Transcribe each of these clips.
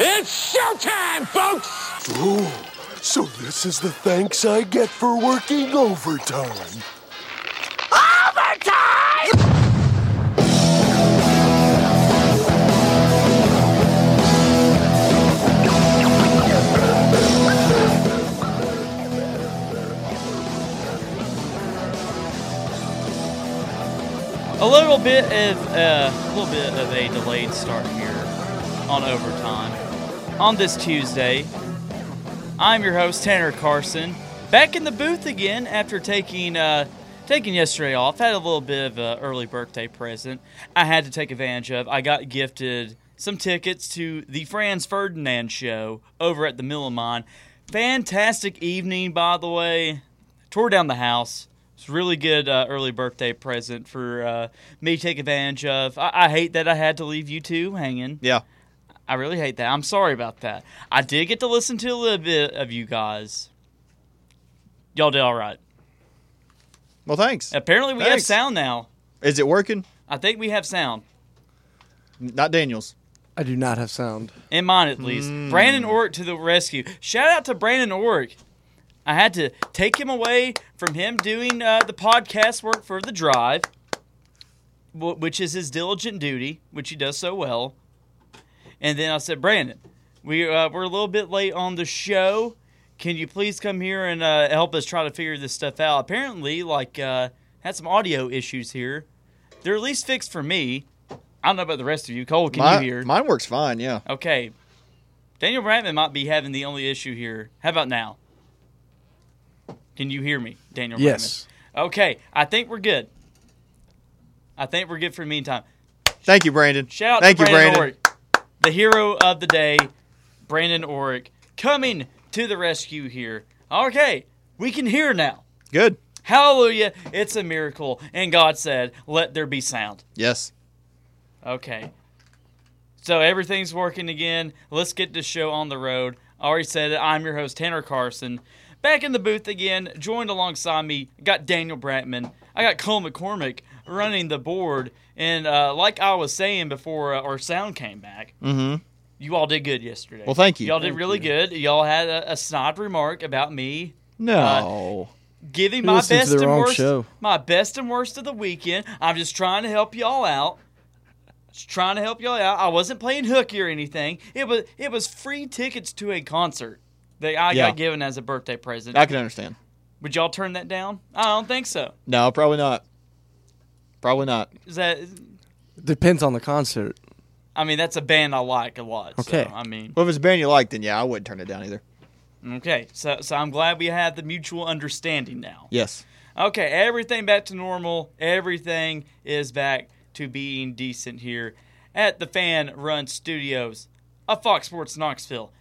It's showtime, folks! Oh, so this is the thanks I get for working overtime. Overtime! A little bit of a delayed start here on overtime on this Tuesday. I'm your host Tanner Carson, back in the booth again after taking yesterday off. Had a little bit of an early birthday present I had to take advantage of. I got gifted some tickets to the Franz Ferdinand show over at the Millimon. Fantastic evening, by the way. Tore down the house. It's a really good early birthday present for me to take advantage of. I hate that I had to leave you two hanging. Yeah. I really hate that. I'm sorry about that. I did get to listen to a little bit of you guys. Y'all did all right. Well, thanks. Apparently we have sound now. Is it working? I think we have sound. Not Daniel's. I do not have sound. In mine, at least. Brandon Orrick to the rescue. Shout out to Brandon Orrick. I had to take him away from him doing the podcast work for The Drive, which is his diligent duty, which he does so well. And then I said, Brandon, we're a little bit late on the show. Can you please come here and help us try to figure this stuff out? Apparently, had some audio issues here. They're at least fixed for me. I don't know about the rest of you. Cole, can you hear? Mine works fine, yeah. Okay. Daniel Bratman might be having the only issue here. How about now? Can you hear me, Daniel Bratman? Yes. Okay. I think we're good. I think we're good for the meantime. Thank you, Brandon. Shout out to Brandon Orrick, the hero of the day, Brandon Orrick, coming to the rescue here. Okay. We can hear now. Good. Hallelujah. It's a miracle. And God said, let there be sound. Yes. Okay. So everything's working again. Let's get this show on the road. I already said it. I'm your host, Tanner Carson. Back in the booth again, joined alongside me, got Daniel Bratman. I got Cole McCormick running the board. And like I was saying before our sound came back, you all did good yesterday. Well, thank you. Y'all did really good. Y'all had a snide remark about me. No. Giving He my listened to best the and wrong worst, show. my best and worst of the weekend. I'm just trying to help y'all out. Just trying to help y'all out. I wasn't playing hooky or anything. It was free tickets to a concert that I got given as a birthday present. I can understand. Would y'all turn that down? I don't think so. No, probably not. Probably not. Is that? Depends on the concert. I mean, that's a band I like a lot. Okay. So, I mean, Well, if it's a band you like, then yeah, I wouldn't turn it down either. okay. So I'm glad we have the mutual understanding now. Yes. Okay, everything back to normal. Everything is back to being decent here at the Fan Run Studios of Fox Sports Knoxville.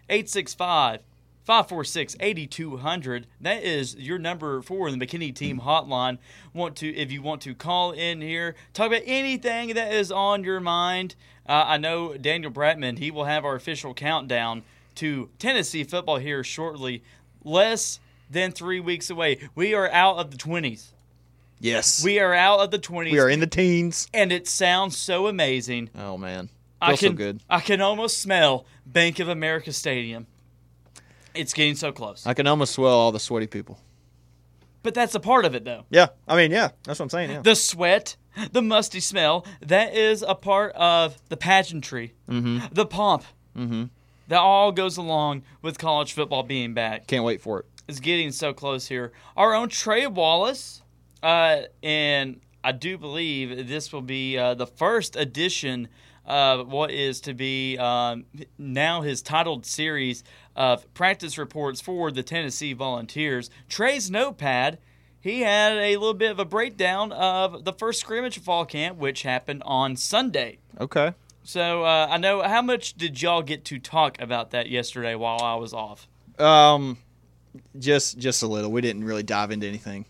865-546-8200. That is your number for the McKinney Team Hotline. If you want to call in here, talk about anything that is on your mind. I know Daniel Bratman, he will have our official countdown to Tennessee football here shortly. Less than 3 weeks away. We are out of the 20s. Yes. We are out of the 20s. We are in the teens. And it sounds so amazing. Oh, man. I Feels can, so good. I can almost smell Bank of America Stadium. It's getting so close. I can almost swell all the sweaty people. But that's a part of it, though. Yeah. I mean, yeah. That's what I'm saying, yeah. The sweat, the musty smell, that is a part of the pageantry, the pomp. That all goes along with college football being back. Can't wait for it. It's getting so close here. Our own Trey Wallace, and I do believe this will be the first edition of what is to be now his titled series of practice reports for the Tennessee Volunteers. Trey's notepad, he had a little bit of a breakdown of the first scrimmage of fall camp, which happened on Sunday. Okay. So I know, how much did y'all get to talk about that yesterday while I was off? Just a little. We didn't really dive into anything.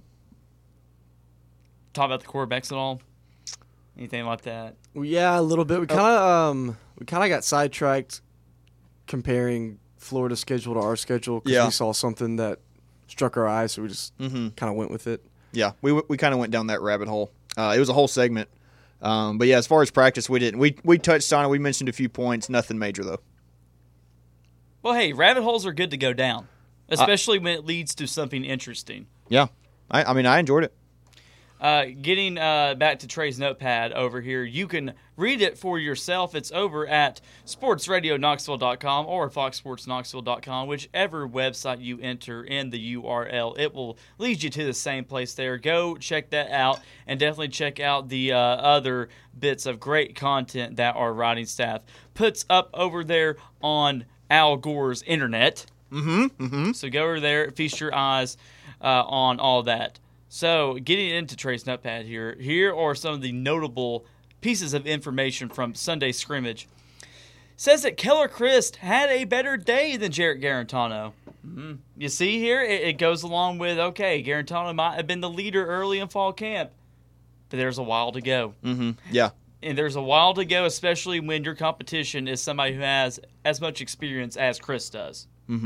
Talk about the quarterbacks at all? Anything like that? Well, yeah, a little bit. We kind of got sidetracked comparing Florida's schedule to our schedule because we saw something that struck our eye, so we just kind of went with it. Yeah, we kind of went down that rabbit hole. It was a whole segment. But yeah, as far as practice, we didn't. We touched on it. We mentioned a few points. Nothing major though. Well, hey, rabbit holes are good to go down, especially when it leads to something interesting. Yeah. I mean, I enjoyed it. Getting back to Trey's notepad over here, you can read it for yourself. It's over at sportsradioknoxville.com or foxsportsknoxville.com, whichever website you enter in the URL. It will lead you to the same place there. Go check that out, and definitely check out the other bits of great content that our writing staff puts up over there on Al Gore's internet. So go over there, feast your eyes on all that. So, getting into Trey's notepad here are some of the notable pieces of information from Sunday's scrimmage. Says that Keller Christ had a better day than Jarrett Garantano. You see here, it goes along with, okay, Garantano might have been the leader early in fall camp, but there's a while to go. Yeah. And there's a while to go, especially when your competition is somebody who has as much experience as Christ does.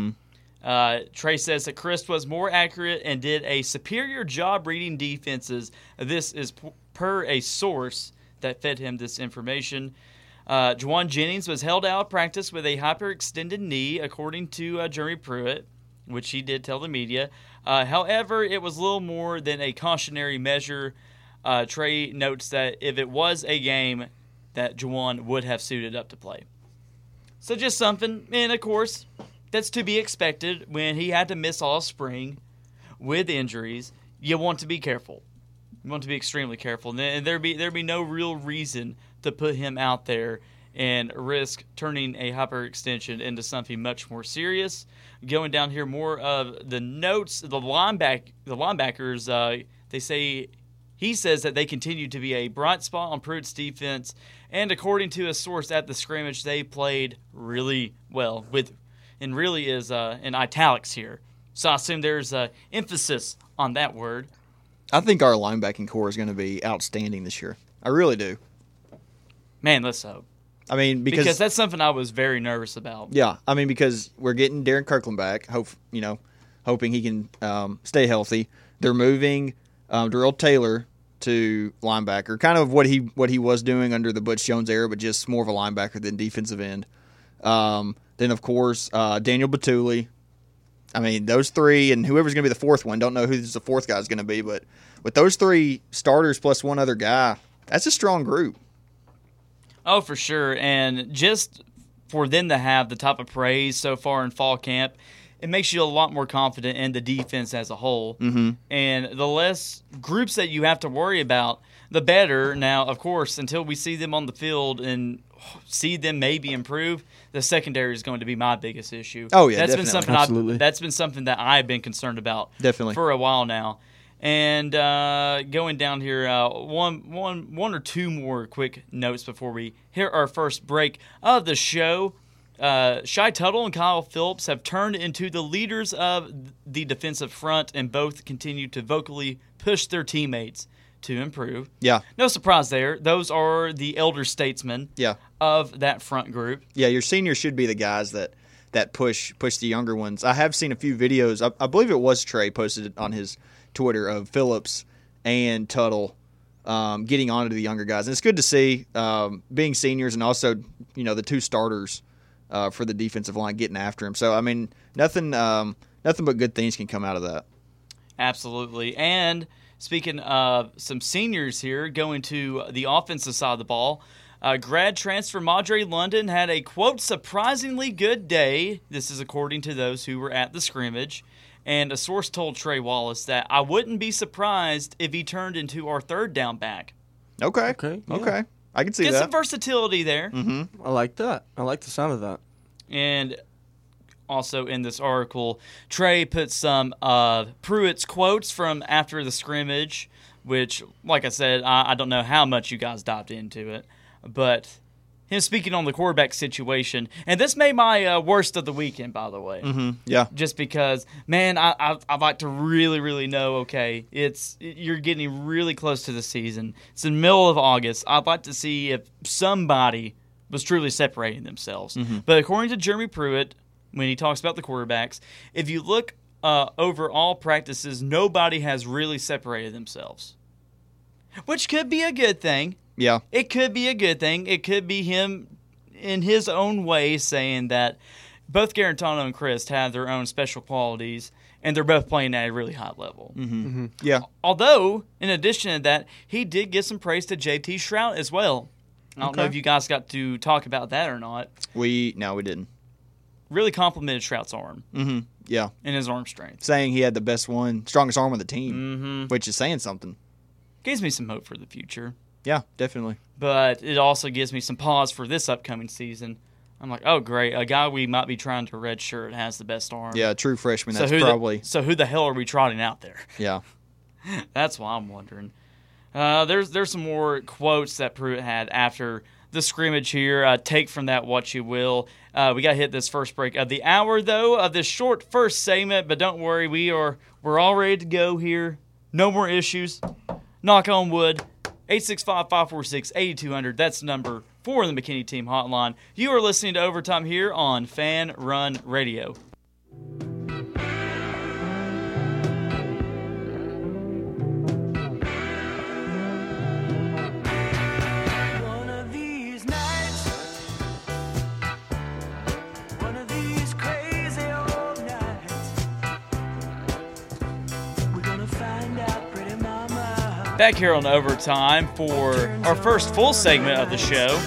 Trey says that Christ was more accurate and did a superior job reading defenses. This is per a source that fed him this information. Juwan Jennings was held out of practice with a hyperextended knee, according to Jeremy Pruitt, which he did tell the media. However, it was little more than a cautionary measure. Trey notes that if it was a game, that Juwan would have suited up to play. So just something, and of course, that's to be expected when he had to miss all spring with injuries. You want to be careful. You want to be extremely careful. And there'd be no real reason to put him out there and risk turning a hyperextension into something much more serious. Going down here, more of the notes. The linebackers, he says that they continue to be a bright spot on Pruitt's defense. And according to a source at the scrimmage, they played really well and really is in italics here. So I assume there's emphasis on that word. I think our linebacking core is going to be outstanding this year. I really do. Man, let's hope. I mean, because that's something I was very nervous about. Yeah, I mean, because we're getting Darren Kirkland back, hoping he can stay healthy. They're moving Darrell Taylor to linebacker, kind of what he was doing under the Butch Jones era, but just more of a linebacker than defensive end. Then, of course, Daniel Batuli. I mean, those three, and whoever's going to be the fourth one, don't know who the fourth guy is going to be, but with those three starters plus one other guy, that's a strong group. Oh, for sure. And just for them to have the type of praise so far in fall camp, it makes you a lot more confident in the defense as a whole. And the less groups that you have to worry about, the better. Now, of course, until we see them on the field and see them maybe improve, the secondary is going to be my biggest issue. Oh yeah, that's definitely. That's been something that I've been concerned about definitely for a while now. And going down here, one or two more quick notes before we hit our first break of the show. Shy Tuttle and Kyle Phillips have turned into the leaders of the defensive front, and both continue to vocally push their teammates to improve. Yeah. No surprise there. Those are the elder statesmen of that front group. Yeah, your seniors should be the guys that push the younger ones. I have seen a few videos. I believe it was Trey posted it on his Twitter of Phillips and Tuttle getting on to the younger guys. And it's good to see being seniors, and also, the two starters for the defensive line getting after him. So, I mean, nothing but good things can come out of that. Absolutely. And speaking of some seniors here, going to the offensive side of the ball, grad transfer Madre London had a, quote, surprisingly good day. This is according to those who were at the scrimmage. And a source told Trey Wallace that I wouldn't be surprised if he turned into our third down back. Okay. Yeah. I can see that. Get some versatility there. I like that. I like the sound of that. And also in this article, Trey put some of Pruitt's quotes from after the scrimmage, which, like I said, I don't know how much you guys dived into it, but him speaking on the quarterback situation. And this made my worst of the weekend, by the way. Yeah. Just because, man, I'd like to really, really know, okay, you're getting really close to the season. It's in the middle of August. I'd like to see if somebody was truly separating themselves. But according to Jeremy Pruitt, when he talks about the quarterbacks, if you look over all practices, nobody has really separated themselves, which could be a good thing. Yeah. It could be a good thing. It could be him in his own way saying that both Garantano and Christ have their own special qualities, and they're both playing at a really high level. Yeah. Although, in addition to that, he did give some praise to JT Shrout as well. I don't know if you guys got to talk about that or not. No, we didn't. Really complimented Shrout's arm. Mm-hmm. Yeah. And his arm strength. Saying he had the strongest arm on the team, which is saying something. Gives me some hope for the future. Yeah, definitely. But it also gives me some pause for this upcoming season. I'm like, oh, great. A guy we might be trying to redshirt has the best arm. Yeah, true freshman. So who the hell are we trotting out there? Yeah. That's why I'm wondering. There's some more quotes that Pruitt had after the scrimmage here. Take from that what you will. We got to hit this first break of the hour, though, of this short first segment. But don't worry, we're all ready to go here. No more issues. Knock on wood. 865-546-8200. That's the number for the McKinney Team Hotline. You are listening to Overtime here on Fan Run Radio. Back here on Overtime for our first full segment of the show.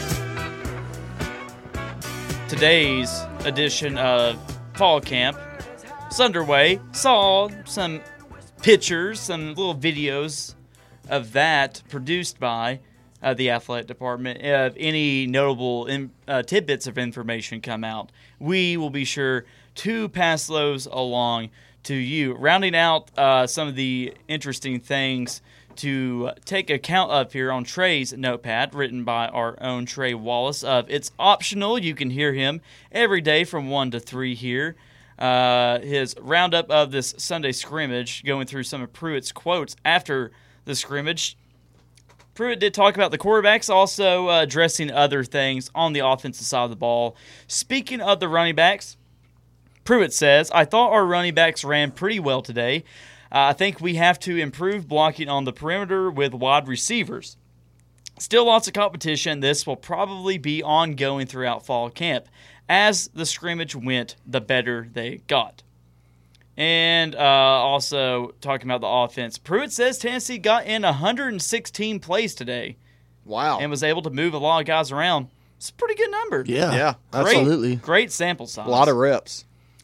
Today's edition of Fall Camp is underway. Saw some pictures, some little videos of that produced by the athletic department. If any notable tidbits of information come out, we will be sure to pass those along to you. Rounding out some of the interesting things to take account of here on Trey's notepad, written by our own Trey Wallace. It's optional. You can hear him every day from 1 to 3 here. His roundup of this Sunday scrimmage, going through some of Pruitt's quotes after the scrimmage. Pruitt did talk about the quarterbacks, also addressing other things on the offensive side of the ball. Speaking of the running backs, Pruitt says, I thought our running backs ran pretty well today. I think we have to improve blocking on the perimeter with wide receivers. Still lots of competition. This will probably be ongoing throughout fall camp. As the scrimmage went, the better they got. And also talking about the offense, Pruitt says Tennessee got in 116 plays today. Wow. And was able to move a lot of guys around. It's a pretty good number. Yeah, absolutely. Great sample size. A lot of reps.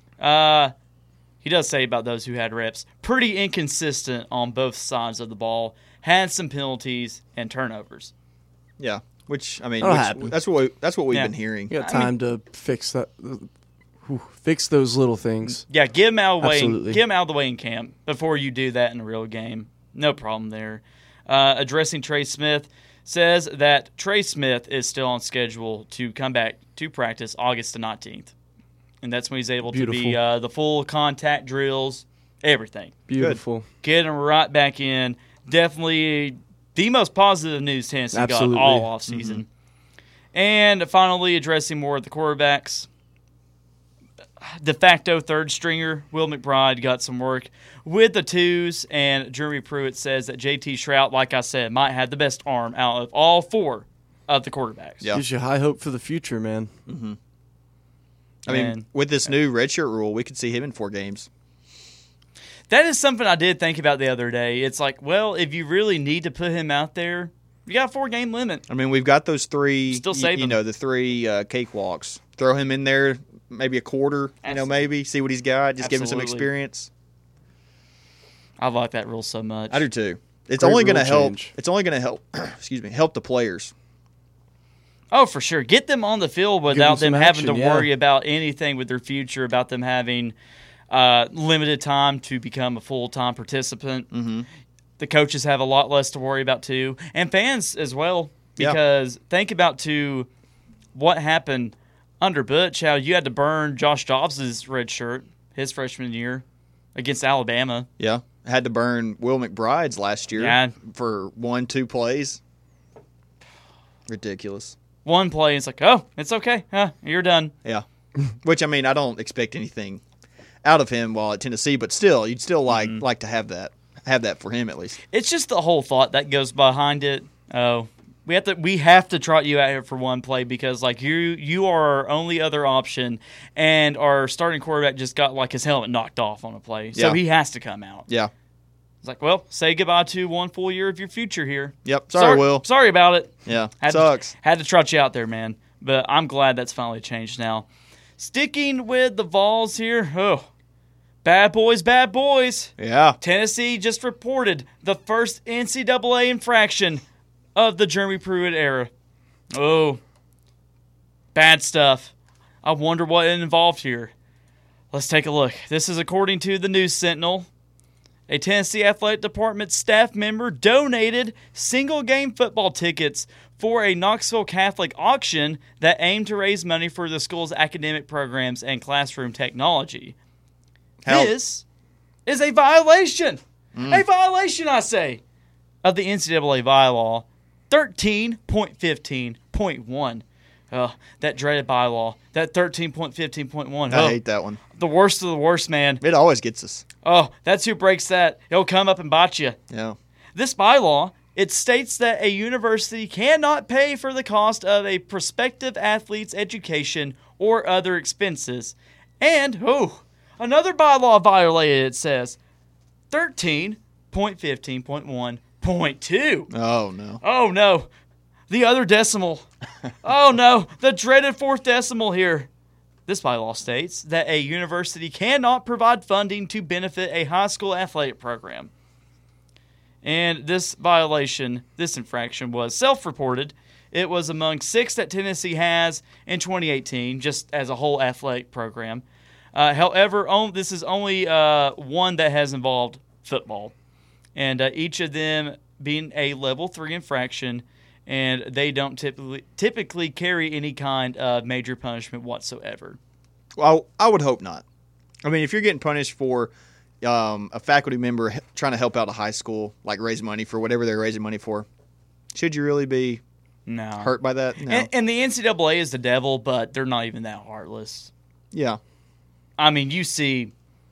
He does say about those who had reps, pretty inconsistent on both sides of the ball, had some penalties and turnovers. Yeah, which I mean, that's what we've been hearing. You got time to fix that, fix those little things. Yeah, get him out of the way. Get him out of the way in camp before you do that in a real game. No problem there. Addressing Trey Smith, says that Trey Smith is still on schedule to come back to practice August the 19th. And that's when he's able to be the full contact drills, everything. Beautiful. Good. Get him right back in. Definitely the most positive news Tennessee got all offseason. Mm-hmm. And finally, addressing more of the quarterbacks. De facto third stringer, Will McBride, got some work with the twos. And Jeremy Pruitt says that JT Shrout, like I said, might have the best arm out of all 4 of the quarterbacks. Yeah. Gives you high hope for the future, man. Mm-hmm. I mean, with this new redshirt rule, we could see him in 4 games. That is something I did think about the other day. It's like, well, if you really need to put him out there, you got a 4-game limit. I mean, we've got those 3, still save him. The 3 cakewalks. Throw him in there, maybe a quarter, maybe, see what he's got, just give him some experience. I like that rule so much. I do too. It's only going to help. It's only going to help, help the players. Oh, for sure. Get them on the field without them having to worry about anything with their future, about them having limited time to become a full-time participant. Mm-hmm. The coaches have a lot less to worry about, too. And fans as well, because think about, too, what happened under Butch, how you had to burn Josh Dobbs' red shirt his freshman year against Alabama. Yeah. Had to burn Will McBride's last year for 1-2 plays. Ridiculous. One play, it's like, oh, it's okay. You're done. Yeah. Which, I mean, I don't expect anything out of him while at Tennessee, but still, you'd still like to have that for him at least. It's just the whole thought that goes behind it. Oh, We have to trot you out here for one play because like you are our only other option, and our starting quarterback just got like his helmet knocked off on a play, so he has to come out. Yeah. It's like, well, say goodbye to 1 full year of your future here. Yep. Sorry, Will. Sorry about it. Yeah. Had to trot you out there, man. But I'm glad that's finally changed now. Sticking with the Vols here. Oh, bad boys, bad boys. Yeah. Tennessee just reported the first NCAA infraction of the Jeremy Pruitt era. Oh, bad stuff. I wonder what involved here. Let's take a look. This is according to the News Sentinel. A Tennessee Athletic Department staff member donated single-game football tickets for a Knoxville Catholic auction that aimed to raise money for the school's academic programs and classroom technology. This is a violation. A violation, I say, of the NCAA bylaw 13.15.1. That dreaded bylaw. That 13.15.1. I hate that one. The worst of the worst, man. It always gets us. Oh, that's who breaks that. It'll come up and bite you. Yeah. This bylaw, it states that a university cannot pay for the cost of a prospective athlete's education or other expenses. And, another bylaw violated, it says 13.15.1.2. Oh, no. Oh, no. The other decimal. Oh, no. The dreaded fourth decimal here. This bylaw states that a university cannot provide funding to benefit a high school athletic program. And this infraction was self-reported. It was among 6 that Tennessee has in 2018, just as a whole athletic program. However, this is only one that has involved football. And each of them being a level 3 infraction, and they don't typically carry any kind of major punishment whatsoever. Well, I would hope not. I mean, if you're getting punished for a faculty member trying to help out a high school, like raise money for whatever they're raising money for, should you really be hurt by that? No. And the NCAA is the devil, but they're not even that heartless. Yeah. I mean, you see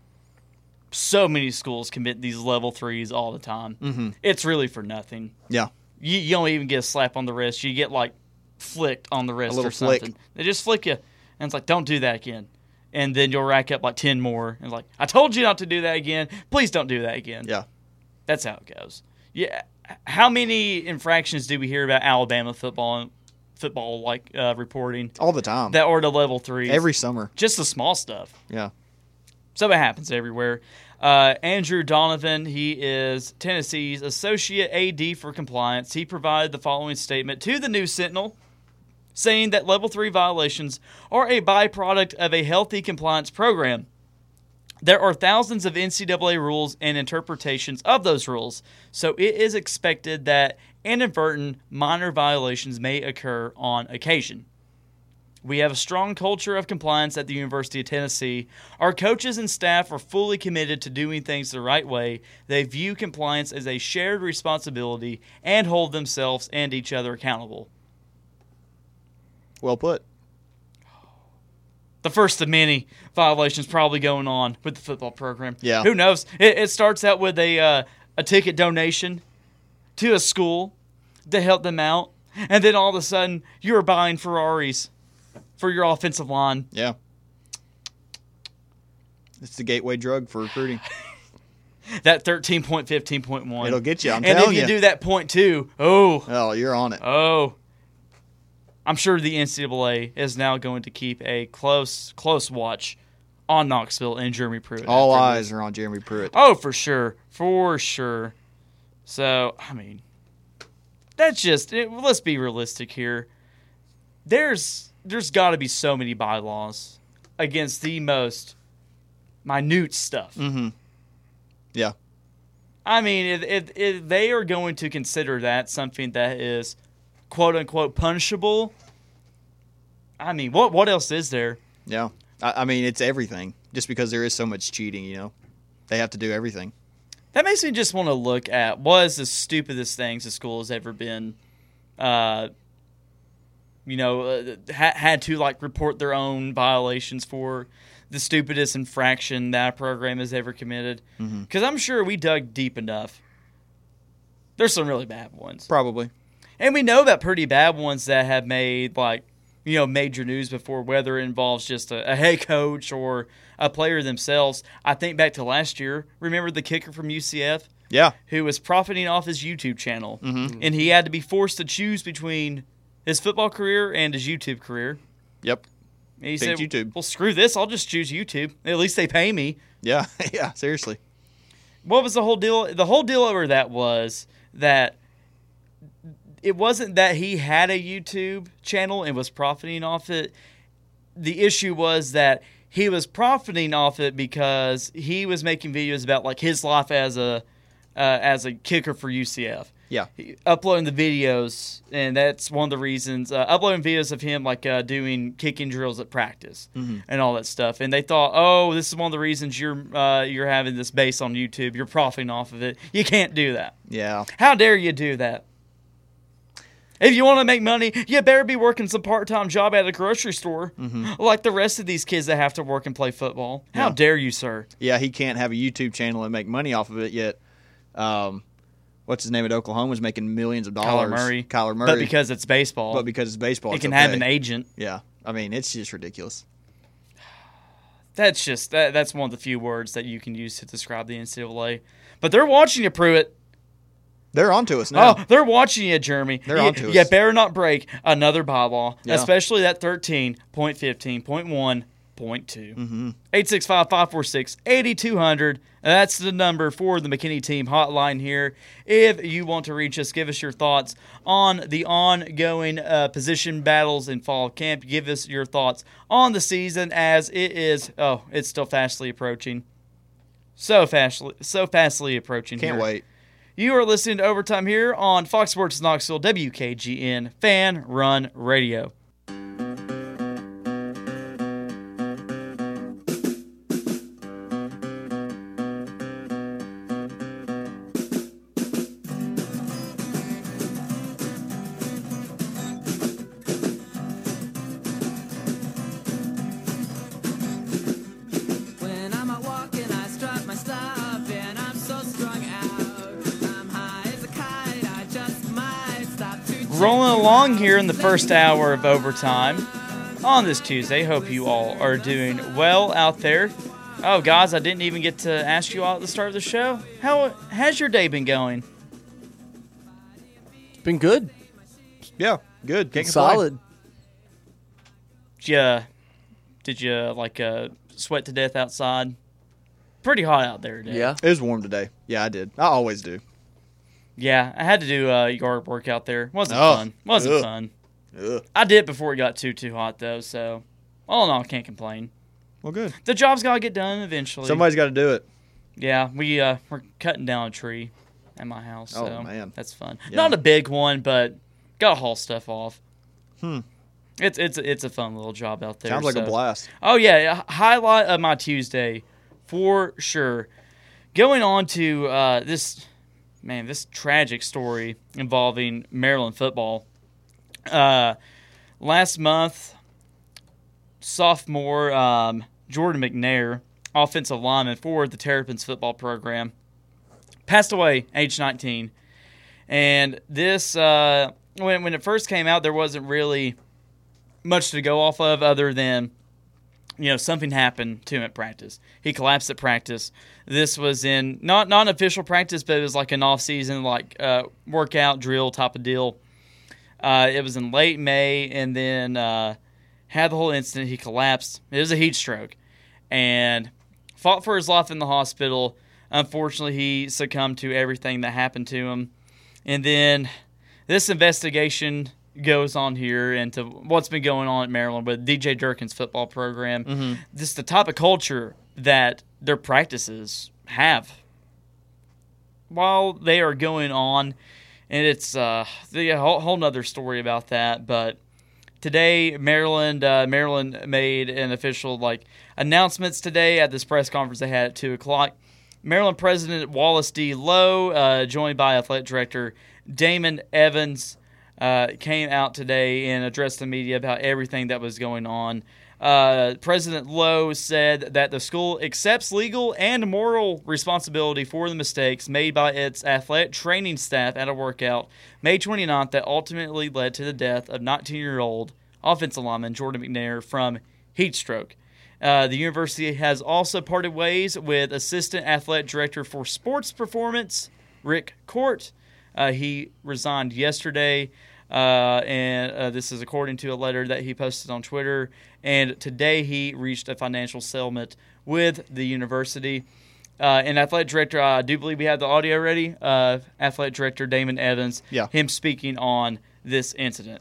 so many schools commit these level 3s all the time. Mm-hmm. It's really for nothing. Yeah. You don't even get a slap on the wrist. You get, like, flicked on the wrist or something. Flick. They just flick you. And it's like, don't do that again. And then you'll rack up, like, 10 more. And it's like, I told you not to do that again. Please don't do that again. Yeah. That's how it goes. Yeah. How many infractions do we hear about Alabama football reporting? All the time. That are the level 3s. Every summer. Just the small stuff. Yeah. So it happens everywhere. Andrew Donovan, he is Tennessee's Associate AD for Compliance. He provided the following statement to the News Sentinel, saying that Level 3 violations are a byproduct of a healthy compliance program. There are thousands of NCAA rules and interpretations of those rules, so it is expected that inadvertent minor violations may occur on occasion. We have a strong culture of compliance at the University of Tennessee. Our coaches and staff are fully committed to doing things the right way. They view compliance as a shared responsibility and hold themselves and each other accountable. Well put. The first of many violations probably going on with the football program. Yeah. Who knows? It starts out with a ticket donation to a school to help them out, and then all of a sudden you're buying Ferraris for your offensive line. Yeah. It's the gateway drug for recruiting. That 13.15.1. It'll get you, I'm telling you. And if you do that .2, you're on it. I'm sure the NCAA is now going to keep a close watch on Knoxville and Jeremy Pruitt. All eyes are on Jeremy Pruitt. Oh, for sure. For sure. So, I mean, that's just let's be realistic here. There's got to be so many bylaws against the most minute stuff. Mm-hmm. Yeah. I mean, if they are going to consider that something that is quote-unquote punishable, I mean, what else is there? Yeah. I mean, it's everything. Just because there is so much cheating, they have to do everything. That makes me just want to look at what is the stupidest things the school has ever been had to like report their own violations for, the stupidest infraction that a program has ever committed. Because I'm sure we dug deep enough. There's some really bad ones. Probably. And we know about pretty bad ones that have made, like, major news before, whether it involves just a head coach or a player themselves. I think back to last year. Remember the kicker from UCF? Yeah. Who was profiting off his YouTube channel. Mm-hmm. And he had to be forced to choose between his football career and his YouTube career. Yep. And he said, YouTube. well, screw this. I'll just choose YouTube. At least they pay me. Yeah. Yeah, seriously. What was the whole deal? The whole deal over that was that it wasn't that he had a YouTube channel and was profiting off it. The issue was that he was profiting off it because he was making videos about, like, his life as a kicker for UCF. Yeah. Uploading the videos, and that's one of the reasons. Uploading videos of him, like, doing kicking drills at practice and all that stuff. And they thought, oh, this is one of the reasons you're having this base on YouTube. You're profiting off of it. You can't do that. Yeah. How dare you do that? If you want to make money, you better be working some part-time job at a grocery store, like the rest of these kids that have to work and play football. How dare you, sir? Yeah, he can't have a YouTube channel and make money off of it yet. What's his name at Oklahoma is making millions of dollars. Kyler Murray. But because it's baseball. He can have an agent. Yeah. I mean, it's just ridiculous. That's just that's one of the few words that you can use to describe the NCAA. But they're watching you, Pruitt. They're onto us now. Oh, they're watching you, Jeremy. They're onto us. You better not break another bylaw, Yeah. especially that 13.15.1.2. 865-546-8200. That's the number for the McKinney team hotline here. If you want to reach us, give us your thoughts on the ongoing position battles in fall camp. Give us your thoughts on the season as it is. Oh, it's still fastly approaching. So fastly approaching. Can't wait. You are listening to Overtime here on Fox Sports Knoxville, WKGN Fan Run Radio. Rolling along here in the first hour of Overtime on this Tuesday. Hope you all are doing well out there. Oh, guys, I didn't even get to ask you all at the start of the show. How has your day been going? It's been good. Yeah, good. Can't Solid. Did you sweat to death outside? Pretty hot out there today. Yeah. It was warm today. Yeah, I did. I always do. Yeah, I had to do yard work out there. Wasn't fun. Wasn't fun. Ugh. I did before it got too hot, though, so all in all, can't complain. Well, good. The job's got to get done eventually. Somebody's got to do it. Yeah, we're cutting down a tree at my house, so Oh, man. that's fun. Yeah. Not a big one, but got to haul stuff off. It's a fun little job out there. Sounds like a blast. Oh, yeah, highlight of my Tuesday for sure. Going on to this tragic story involving Maryland football. Last month, sophomore Jordan McNair, offensive lineman for the Terrapins football program, passed away, age 19. And this, when it first came out, there wasn't really much to go off of other than, something happened to him at practice. He collapsed at practice. This was in not an official practice, but it was like an off-season, workout drill type of deal. It was in late May, and then had the whole incident. He collapsed. It was a heat stroke, and fought for his life in the hospital. Unfortunately, he succumbed to everything that happened to him. And then this investigation goes on here into what's been going on at Maryland with DJ Durkin's football program. Just the type of culture that their practices have while they are going on. And it's a whole nother story about that. But today, Maryland made an official announcements today at this press conference they had at 2 o'clock. Maryland President Wallace D. Lowe, joined by Athletic Director Damon Evans, came out today and addressed the media about everything that was going on President Lowe said that the school accepts legal and moral responsibility for the mistakes made by its athletic training staff at a workout May 29th that ultimately led to the death of 19-year-old offensive lineman Jordan McNair from heat stroke. The university has also parted ways with Assistant Athletic Director for Sports Performance, Rick Court. He resigned yesterday, and this is according to a letter that he posted on Twitter. And today he reached a financial settlement with the university. And Athletic Director, I do believe we have the audio ready. Athletic Director Damon Evans, him speaking on this incident.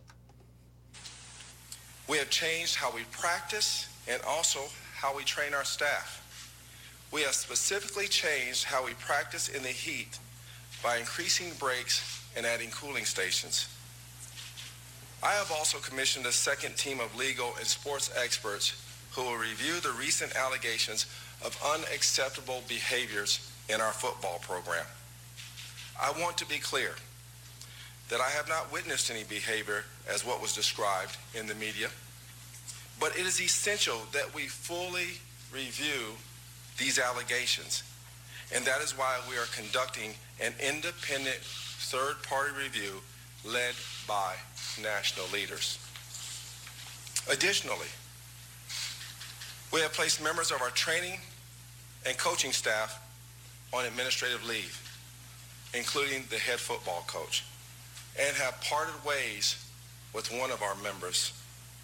We have changed how we practice and also how we train our staff. We have specifically changed how we practice in the heat by increasing breaks and adding cooling stations. I have also commissioned a second team of legal and sports experts who will review the recent allegations of unacceptable behaviors in our football program. I want to be clear that I have not witnessed any behavior as what was described in the media, but it is essential that we fully review these allegations, and that is why we are conducting an independent third-party review led by national leaders. Additionally, we have placed members of our training and coaching staff on administrative leave, including the head football coach, and have parted ways with one of our members.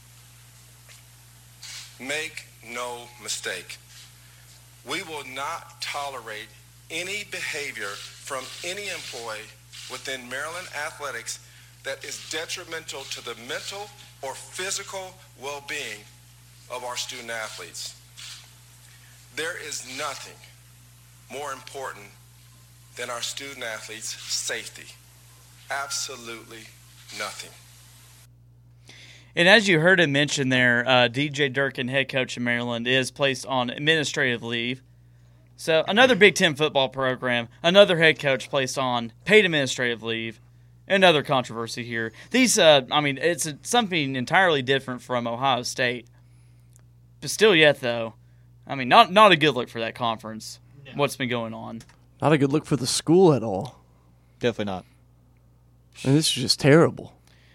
Make no mistake, we will not tolerate any behavior from any employee within Maryland Athletics that is detrimental to the mental or physical well-being of our student athletes. There is nothing more important than our student athletes' safety. Absolutely nothing. And as you heard him mention there, DJ Durkin, head coach of Maryland, is placed on administrative leave. So another Big Ten football program, another head coach placed on paid administrative leave. Another controversy here. These, it's something entirely different from Ohio State. But still yet, though, not a good look for that conference, what's been going on. Not a good look for the school at all. Definitely not. And this is just terrible.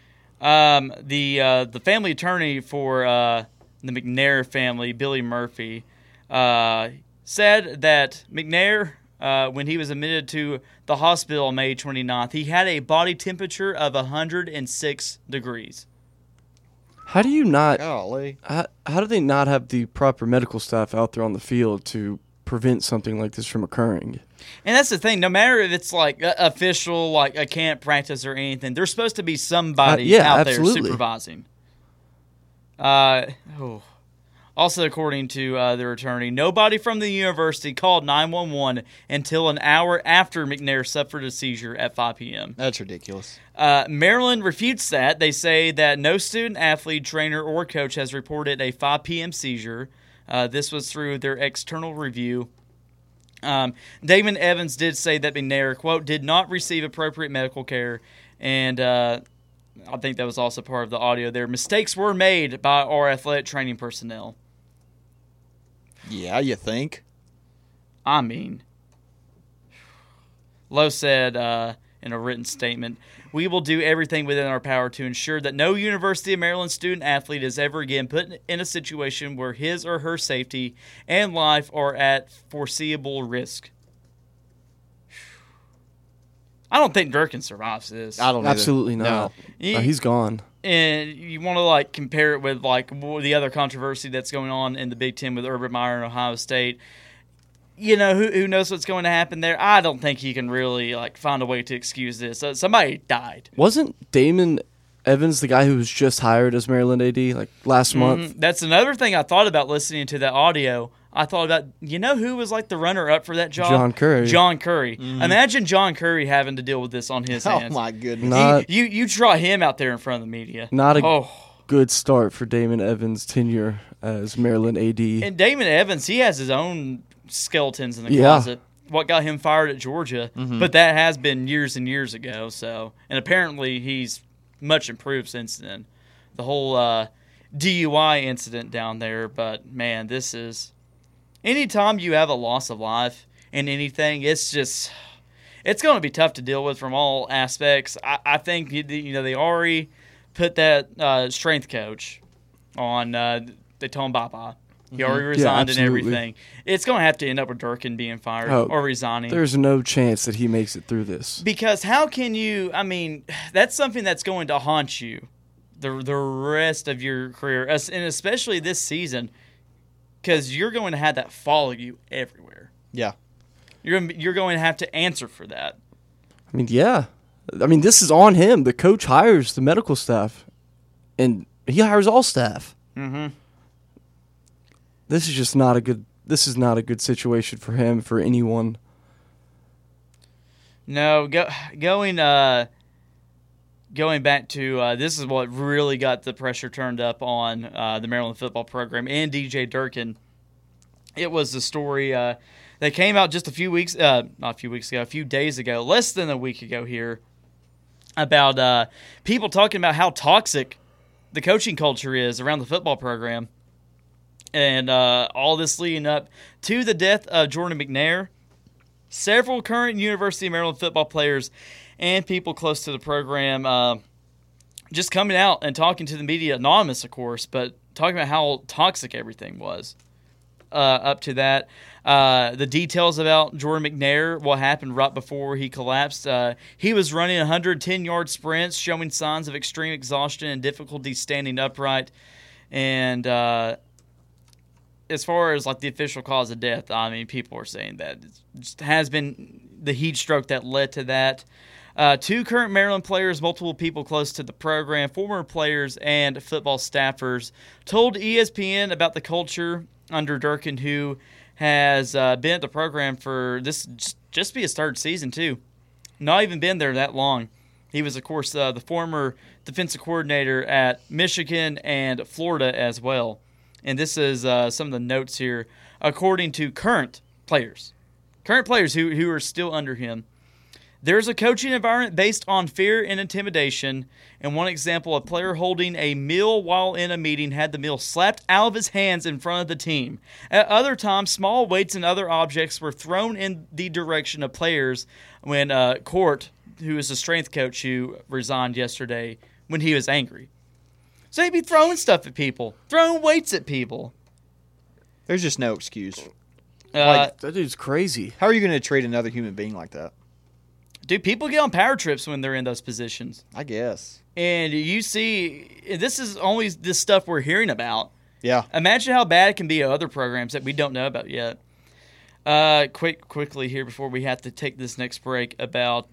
The family attorney for the McNair family, Billy Murphy, said that McNair, when he was admitted to the hospital on May 29th, he had a body temperature of 106 degrees. How do you not? Golly. How do they not have the proper medical staff out there on the field to prevent something like this from occurring? And that's the thing. No matter if it's like official, like a camp practice or anything, there's supposed to be somebody out there supervising. Also, according to their attorney, nobody from the university called 911 until an hour after McNair suffered a seizure at 5 p.m. That's ridiculous. Maryland refutes that. They say that no student, athlete, trainer, or coach has reported a 5 p.m. seizure. This was through their external review. Damon Evans did say that McNair, quote, did not receive appropriate medical care, and I think that was also part of the audio there. Mistakes were made by our athletic training personnel. Yeah, you think? Lowe said in a written statement, we will do everything within our power to ensure that no University of Maryland student athlete is ever again put in a situation where his or her safety and life are at foreseeable risk. I don't think Durkin survives this. I don't. Absolutely not. No, he's gone. And you want to compare it with the other controversy that's going on in the Big Ten with Urban Meyer and Ohio State. You know, who knows what's going to happen there? I don't think you can really find a way to excuse this. Somebody died. Wasn't Damon Evans the guy who was just hired as Maryland AD last month? That's another thing I thought about listening to that audio. I thought about, who was the runner-up for that job? John Currie. Mm-hmm. Imagine John Currie having to deal with this on his hands. Oh, my goodness. You draw him out there in front of the media. Not a good start for Damon Evans' tenure as Maryland AD. And Damon Evans, he has his own skeletons in the closet. What got him fired at Georgia, but that has been years and years ago. So, and apparently he's much improved since then. The whole DUI incident down there. But, man, this is – anytime you have a loss of life in anything, it's going to be tough to deal with from all aspects. I think, they already put that strength coach on they told him bye-bye. He already resigned and everything. It's going to have to end up with Durkin being fired or resigning. There's no chance that he makes it through this. Because how can you – I mean, that's something that's going to haunt you the rest of your career, and especially this season, because you're going to have that follow you everywhere. Yeah. You're going to have to answer for that. I mean, yeah. I mean, this is on him. The coach hires the medical staff, and he hires all staff. Mm-hmm. This is just not a good. This is not a good situation for him, for anyone. No, going back to this is what really got the pressure turned up on the Maryland football program and DJ Durkin. It was the story that came out just a few days ago, less than a week ago here, about people talking about how toxic the coaching culture is around the football program. And all this leading up to the death of Jordan McNair. Several current University of Maryland football players and people close to the program just coming out and talking to the media, anonymous, of course, but talking about how toxic everything was up to that. The details about Jordan McNair, what happened right before he collapsed. He was running 110-yard sprints, showing signs of extreme exhaustion and difficulty standing upright. And as far as like the official cause of death, I mean, people are saying that it just has been the heat stroke that led to that. Two current Maryland players, multiple people close to the program, former players and football staffers told ESPN about the culture under Durkin, who has been at the program for this just be his third season too. Not even been there that long. He was, of course, the former defensive coordinator at Michigan and Florida as well. And this is some of the notes here. According to current players who are still under him, there's a coaching environment based on fear and intimidation. And one example, a player holding a meal while in a meeting had the meal slapped out of his hands in front of the team. At other times, small weights and other objects were thrown in the direction of players when Court, who is the strength coach who resigned yesterday, when he was angry. So he'd be throwing stuff at people, throwing weights at people. There's just no excuse. That dude's crazy. How are you going to treat another human being like that? Dude, people get on power trips when they're in those positions. I guess. And you see, this is only this stuff we're hearing about. Yeah. Imagine how bad it can be at other programs that we don't know about yet. Quickly here before we have to take this next break about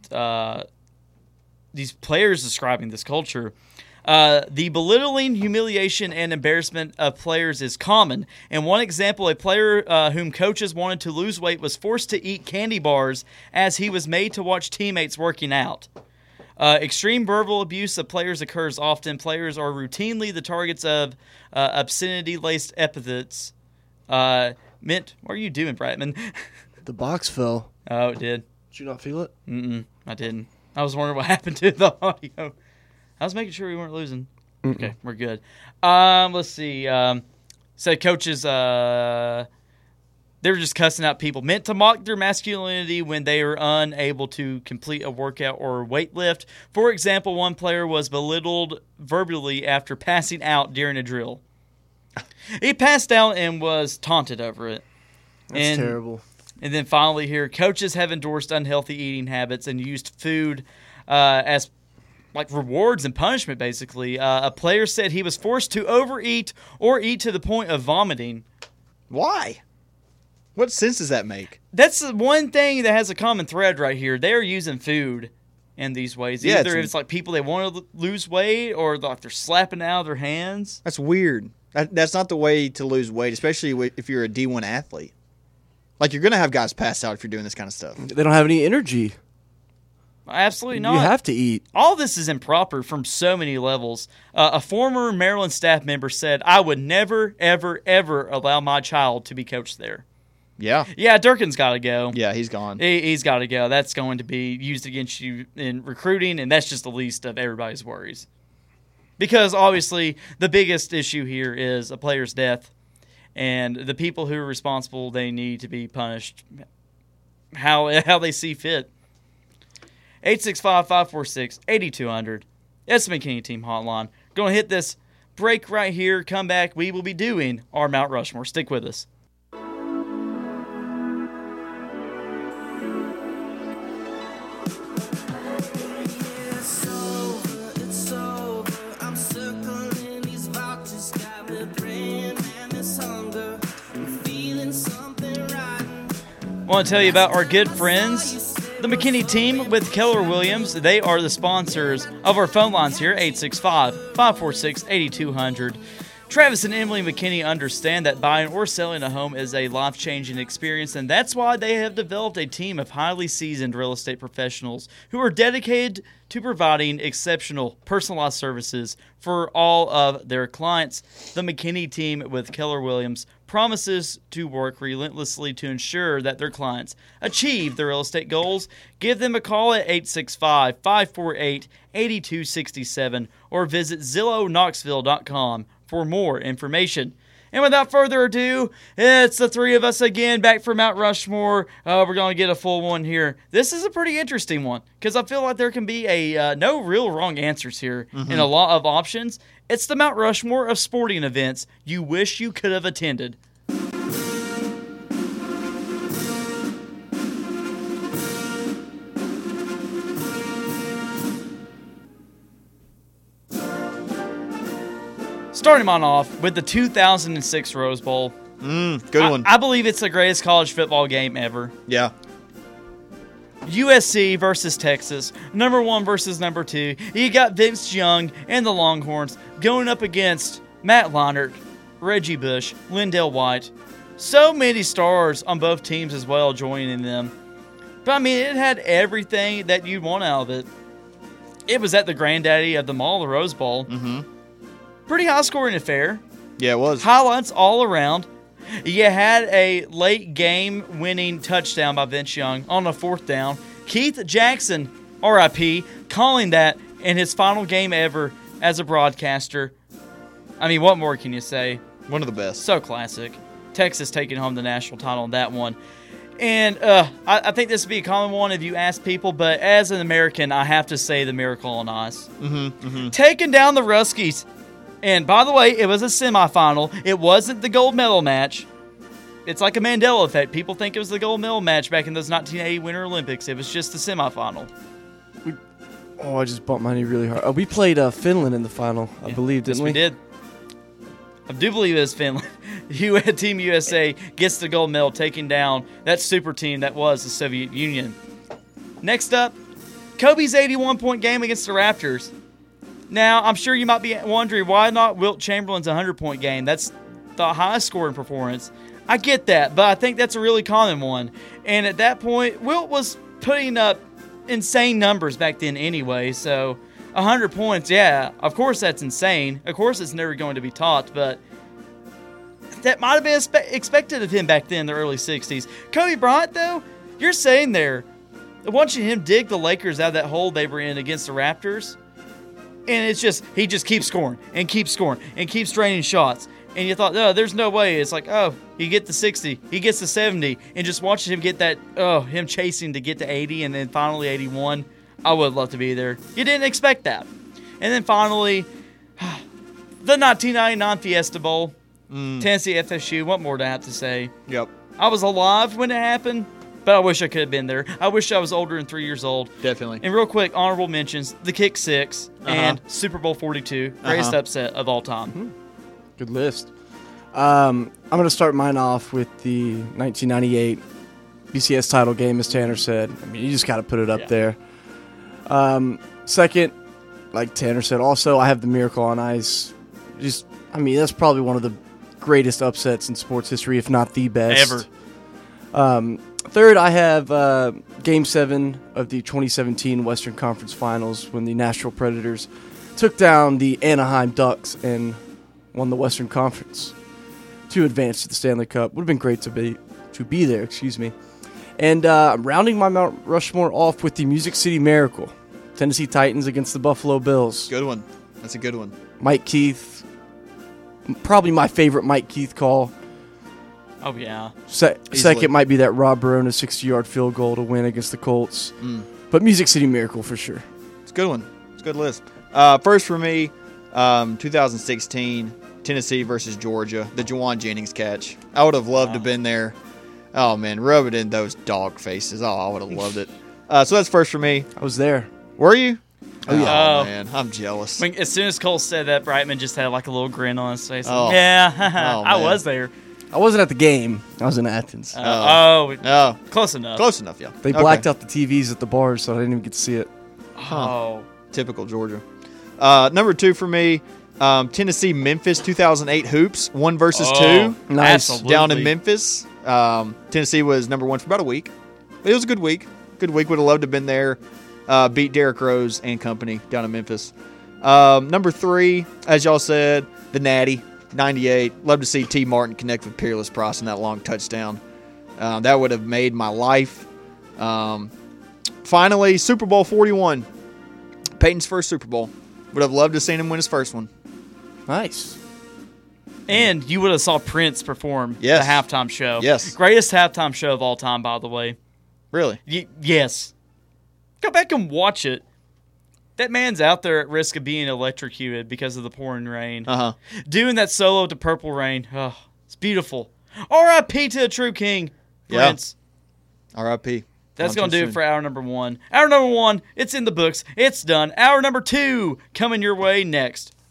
these players describing this culture. The belittling, humiliation, and embarrassment of players is common. And one example, a player whom coaches wanted to lose weight was forced to eat candy bars as he was made to watch teammates working out. Extreme verbal abuse of players occurs often. Players are routinely the targets of obscenity-laced epithets. Mint, what are you doing, Bratman? The box fell. Oh, it did. Did you not feel it? I didn't. I was wondering what happened to the audio. I was making sure we weren't losing. Okay, we're good. Let's see. So coaches, they were just cussing out people, meant to mock their masculinity when they were unable to complete a workout or weight lift. For example, one player was belittled verbally after passing out during a drill. He passed out and was taunted over it. That's terrible. And then finally here, coaches have endorsed unhealthy eating habits and used food as like rewards and punishment, basically. A player said he was forced to overeat or eat to the point of vomiting. Why? What sense does that make? That's the one thing that has a common thread right here. They're using food in these ways. Yeah, Either it's like people that want to lose weight or like they're slapping it out of their hands. That's weird. That's not the way to lose weight, especially if you're a D1 athlete. Like, you're going to have guys pass out if you're doing this kind of stuff. They don't have any energy. Absolutely not. You have to eat. All this is improper from so many levels. A former Maryland staff member said, "I would never, ever, ever allow my child to be coached there." Yeah. Yeah, Durkin's got to go. Yeah, he's gone. He's got to go. That's going to be used against you in recruiting, and that's just the least of everybody's worries. Because obviously the biggest issue here is a player's death, and the people who are responsible, they need to be punished how they see fit. 865-546-8200. That's the McKinney Team Hotline. Going to hit this break right here. Come back. We will be doing our Mount Rushmore. Stick with us. I want to tell you about our good friends, the McKinney Team with Keller Williams. They are the sponsors of our phone lines here, 865-546-8200. Travis and Emily McKinney understand that buying or selling a home is a life-changing experience, and that's why they have developed a team of highly seasoned real estate professionals who are dedicated to providing exceptional personalized services for all of their clients. The McKinney Team with Keller Williams promises to work relentlessly to ensure that their clients achieve their real estate goals. Give them a call at 865-548-8267 or visit ZillowKnoxville.com for more information. And without further ado, it's the three of us again back from Mount Rushmore. We're going to get a full one here. This is a pretty interesting one because I feel like there can be no real wrong answers here and a lot of options. It's the Mount Rushmore of sporting events you wish you could have attended. Starting on off with the 2006 Rose Bowl. Good one. I believe it's the greatest college football game ever. Yeah. USC versus Texas, number 1 versus number 2. You got Vince Young and the Longhorns going up against Matt Leinart, Reggie Bush, Lindell White. So many stars on both teams as well joining them. But I mean, it had everything that you'd want out of it. It was at the granddaddy of them all, the Rose Bowl. Pretty high-scoring affair. Yeah, it was. Highlights all around. You had a late game-winning touchdown by Vince Young on a 4th down. Keith Jackson, RIP, calling that in his final game ever as a broadcaster. I mean, what more can you say? One of the best. So classic. Texas taking home the national title on that one. And I think this would be a common one if you ask people, but as an American, I have to say the Miracle on Ice. Taking down the Ruskies. And by the way, it was a semifinal. It wasn't the gold medal match. It's like a Mandela effect. People think it was the gold medal match back in those 1980 Winter Olympics. It was just the semifinal. I just bumped my knee really hard. We played Finland in the final, I believe, didn't we? We did. I do believe it was Finland. Team USA gets the gold medal, taking down that super team that was the Soviet Union. Next up, Kobe's 81-point game against the Raptors. Now, I'm sure you might be wondering, why not Wilt Chamberlain's 100-point game? That's the highest scoring performance. I get that, but I think that's a really common one. And at that point, Wilt was putting up insane numbers back then anyway, so 100 points, yeah, of course that's insane. Of course it's never going to be topped, but that might have been expected of him back then in the early 60s. Kobe Bryant, though, you're saying there, watching him dig the Lakers out of that hole they were in against the Raptors, and it's just, he just keeps scoring and keeps draining shots. And you thought, oh, there's no way. It's like, oh, he gets the 60, he gets the 70, and just watching him get that, him chasing to get to 80 and then finally 81. I would love to be there. You didn't expect that. And then finally, the 1999 Fiesta Bowl, Tennessee FSU. What more do I have to say? Yep. I was alive when it happened, but I wish I could have been there. I wish I was older than 3 years old. Definitely. And real quick, honorable mentions, the Kick 6 and Super Bowl 42, greatest upset of all time. Good list. I'm going to start mine off with the 1998 BCS title game, as Tanner said. I mean, you just got to put it up there. Second, like Tanner said, also, I have the Miracle on Ice. That's probably one of the greatest upsets in sports history, if not the best. Ever. Third, I have Game 7 of the 2017 Western Conference Finals when the Nashville Predators took down the Anaheim Ducks and won the Western Conference to advance to the Stanley Cup. Would have been great to be there, And I'm rounding my Mount Rushmore off with the Music City Miracle. Tennessee Titans against the Buffalo Bills. Good one. That's a good one. Mike Keith, probably my favorite Mike Keith call. Oh, yeah. Second might be that Rob Barona 60-yard field goal to win against the Colts. But Music City Miracle for sure. It's a good one. It's a good list. First for me, 2016, Tennessee versus Georgia, the Juwan Jennings catch. I would have loved to have been there. Oh, man, rub it in those dog faces. Oh, I would have loved it. So that's first for me. I was there. Were you? Oh, yeah. Oh. Man, I'm jealous. As soon as Cole said that, Brightman just had like a little grin on his face. Oh. Yeah, Oh, I man. was there. I wasn't at the game. I was in Athens. Oh, Close enough. close enough, yeah. They blacked out the TVs at the bars, so I didn't even get to see it. Oh. Typical Georgia. Number 2 for me, Tennessee Memphis 2008 hoops, 1 versus 2. Nice. Absolutely. Down in Memphis. Tennessee was number 1 for about a week. But it was a good week. Good week. Would have loved to have been there. Beat Derrick Rose and company down in Memphis. Number 3, as y'all said, the Natty, 98. Love to see T. Martin connect with Peerless Price in that long touchdown. That would have made my life. Finally, Super Bowl 41. Peyton's first Super Bowl. Would have loved to have seen him win his first one. Nice. And you would have saw Prince perform Yes. the halftime show. Yes. Greatest halftime show of all time, by the way. Really? Yes. Go back and watch it. That man's out there at risk of being electrocuted because of the pouring rain. Uh-huh. Doing that solo to Purple Rain. Oh, it's beautiful. R.I.P. to a true king, Yeah. Prince. R.I.P. That's Gone going to too do soon. it for hour number 1. Hour number 1, it's in the books. It's done. Hour number 2 coming your way next.